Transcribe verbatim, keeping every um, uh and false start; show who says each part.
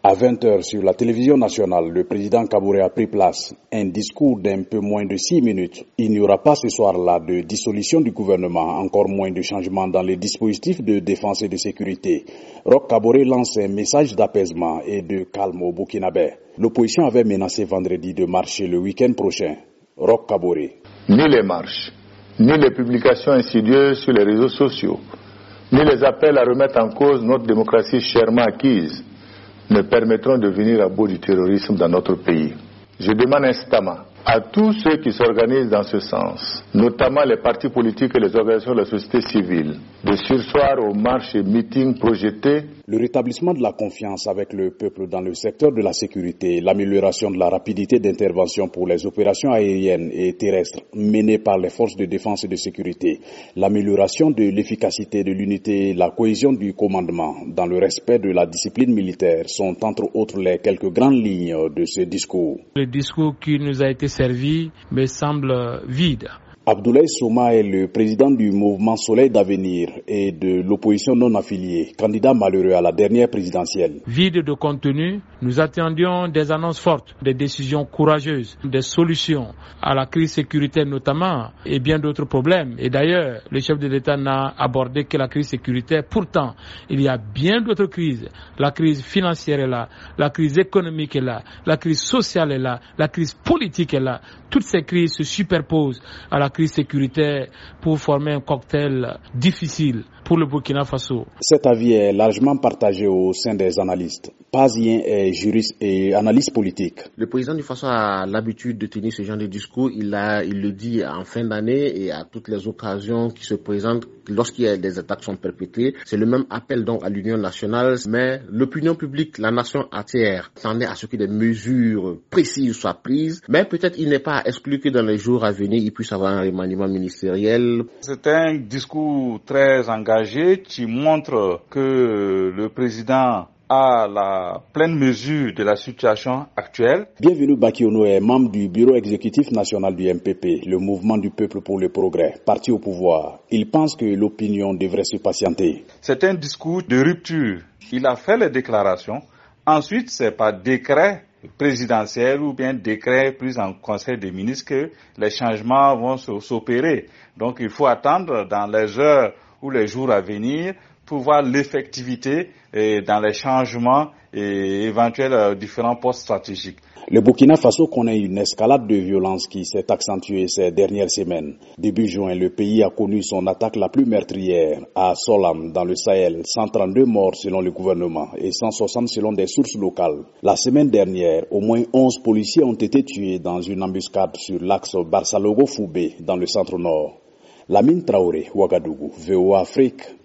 Speaker 1: À vingt heures sur la télévision nationale, le président Kaboré a pris place. Un discours d'un peu moins de six minutes. Il n'y aura pas ce soir-là de dissolution du gouvernement, encore moins de changements dans les dispositifs de défense et de sécurité. Roch Kaboré lance un message d'apaisement et de calme au Burkinabé. L'opposition avait menacé vendredi de marcher le week-end prochain. Roch Kaboré.
Speaker 2: Ni les marches, ni les publications insidieuses sur les réseaux sociaux, ni les appels à remettre en cause notre démocratie chèrement acquise ne permettront de venir à bout du terrorisme dans notre pays. Je demande instamment à tous ceux qui s'organisent dans ce sens, notamment les partis politiques et les organisations de la société civile, de surseoir aux marches et meetings projetés.
Speaker 1: Le rétablissement de la confiance avec le peuple dans le secteur de la sécurité, l'amélioration de la rapidité d'intervention pour les opérations aériennes et terrestres menées par les forces de défense et de sécurité, l'amélioration de l'efficacité de l'unité et la cohésion du commandement dans le respect de la discipline militaire sont entre autres les quelques grandes lignes de ce discours.
Speaker 3: Le discours qui nous a été servi me semble vide.
Speaker 1: Abdoulaye Souma est le président du mouvement Soleil d'avenir et de l'opposition non affiliée, candidat malheureux à la dernière présidentielle.
Speaker 3: Vide de contenu, nous attendions des annonces fortes, des décisions courageuses, des solutions à la crise sécuritaire notamment et bien d'autres problèmes. Et d'ailleurs, le chef de l'État n'a abordé que la crise sécuritaire. Pourtant, il y a bien d'autres crises. La crise financière est là, la crise économique est là, la crise sociale est là, la crise politique est là. Toutes ces crises se superposent à la crise sécuritaire pour former un cocktail difficile pour le Burkina Faso.
Speaker 1: Cet avis est largement partagé au sein des analystes. Pazien est juriste et analyste politique.
Speaker 4: Le président du Faso a l'habitude de tenir ce genre de discours. Il, a, il le dit en fin d'année et à toutes les occasions qui se présentent lorsqu'il y a des attaques sont perpétrées. C'est le même appel donc à l'Union nationale, mais l'opinion publique, la nation entière, s'en est à ce que des mesures précises soient prises. Mais peut-être il n'est pas exclu que dans les jours à venir, il puisse avoir un remaniement ministériel.
Speaker 5: C'est un discours très engagé qui montre que le président à la pleine mesure de la situation actuelle.
Speaker 1: Bienvenue Baki Ono est membre du bureau exécutif national du M P P, le mouvement du peuple pour le progrès, parti au pouvoir. Il pense que l'opinion devrait se patienter.
Speaker 5: C'est un discours de rupture. Il a fait les déclarations. Ensuite, c'est par décret présidentiel ou bien décret pris en conseil des ministres que les changements vont s'opérer. Donc il faut attendre dans les heures ou les jours à venir pour voir l'effectivité et dans les changements et éventuels euh, différents postes stratégiques.
Speaker 1: Le Burkina Faso connaît une escalade de violence qui s'est accentuée ces dernières semaines. Début juin, le pays a connu son attaque la plus meurtrière à Solam, dans le Sahel. cent trente-deux morts selon le gouvernement et cent soixante selon des sources locales. La semaine dernière, au moins onze policiers ont été tués dans une embuscade sur l'axe Barça-Logo-Foubé, dans le centre-nord. Lamine Traoré, Ouagadougou, V O A Afrique.